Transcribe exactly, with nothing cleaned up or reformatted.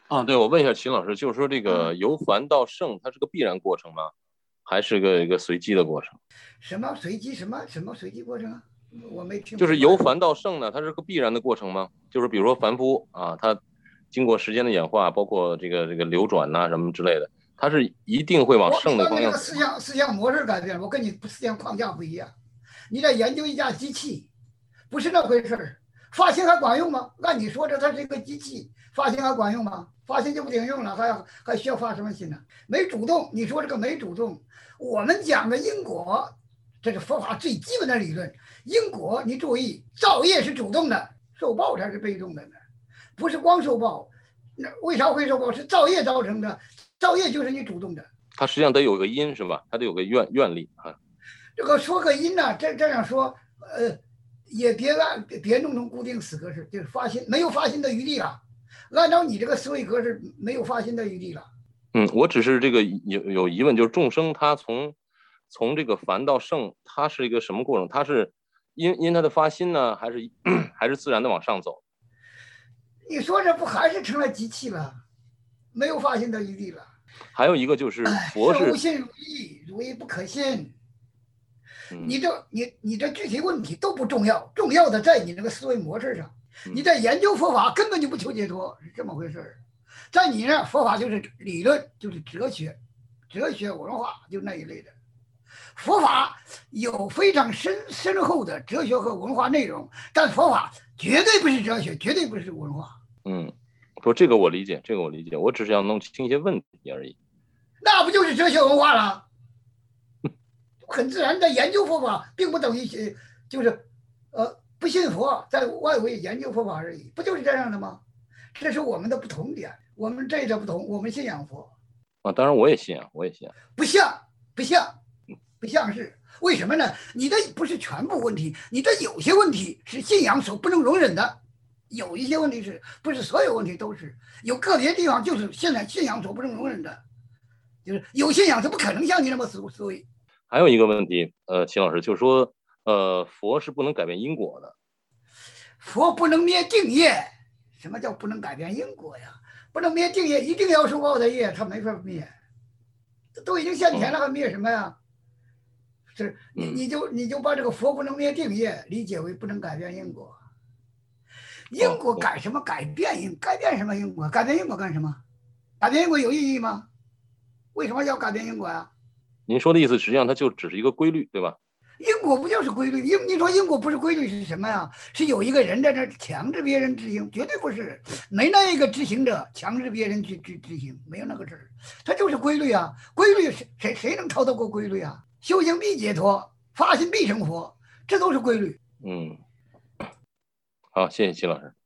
啊，对，我问一下秦老师，就是说这个嗯， 由繁到盛，它是个必然过程吗？还是个一个随机的过程？ 什么随机什么什么随机过程啊？我没听明白。 就是由繁到盛呢，它是个必然的过程吗？就是比如说凡夫啊，他经过时间的演化，包括这个这个流转呐、什么之类的，它是一定会往我你盛那个刚才这个方向走吗？ 思想思想模式改变了，我跟你思想框架不一样。你在研究一架机器，不是那回事儿。发型还管用吗？按你说的，它是一个机器，发型还管用吗？发型就不顶用了，还要还需要发什么心呢？没主动，你说这个没主动，我们讲的因果，这是佛法最基本的理论。因果，你注意，造业是主动的，受报才是被动的呢，不是光受报。那为啥会受报？是造业造成的，造业就是你主动的。 它实际上得有个因是吧？它得有个愿愿力啊。 这个说个因呢、啊这这样说，呃，也别按别弄成固定死格式，就是发心没有发心的余地了。按照你这个思维格式，没有发心的余地了。 嗯，我只是这个有有疑问，就是众生他从从这个凡到圣，它是一个什么过程？它是因因他的发心呢，还是还是自然的往上走？ 你说这不还是成了机器了？没有发心的余地了。 还有一个就是佛是， 是无信如意，如意不可信。 嗯你这你你这具体问题都不重要，重要的在你那个思维模式上。你嗯在研究佛法，根本就不求解脱，是这么回事在你那佛法就是理论，就是哲学，哲学文化就那一类的。佛法有非常深深厚的哲学和文化内容，但佛法绝对不是哲学，绝对不是文化。 嗯，说这个我理解，这个我理解，我只是要弄清一些问题而已。 那不就是哲学文化了？很自然的研究佛法，并不等于就是呃不信佛，在外围研究佛法而已，不就是这样的吗？这是我们的不同点，我们这一的不同，我们信仰佛， 啊，当然我也信啊，我也信啊。 不像不像不像是为什么呢？你的不是全部问题，你的有些问题是信仰所不能容忍的，有一些问题是不是所有问题都是，有个别地方就是现在信仰所不能容忍的，就是有信仰是不可能像你那么思思维。 还有一个问题，呃，秦老师就是说，呃，佛是不能改变因果的。 佛不能灭定业，什么叫不能改变因果呀？不能灭定业，一定要受报的业，他没法灭，都已经现前嗯了，还灭什么呀？是你嗯， 你就你就把这个佛不能灭定业理解为不能改变因果，因哦， 果改什么改变因？改变什么因果？改变因果干什么？改变因果有意义吗？为什么要改变因果呀？ 您说的意思实际上它就只是一个规律，对吧？ 因果不就是规律？因你说因果不是规律是什么呀？是有一个人在那强制别人执行，绝对不是，没那一个执行者强制别人去执执行，没有那个事儿，它就是规律啊。规律谁谁谁能逃得过规律啊？修行必解脱，发心必成佛，这都是规律。 嗯，好，谢谢秦老师。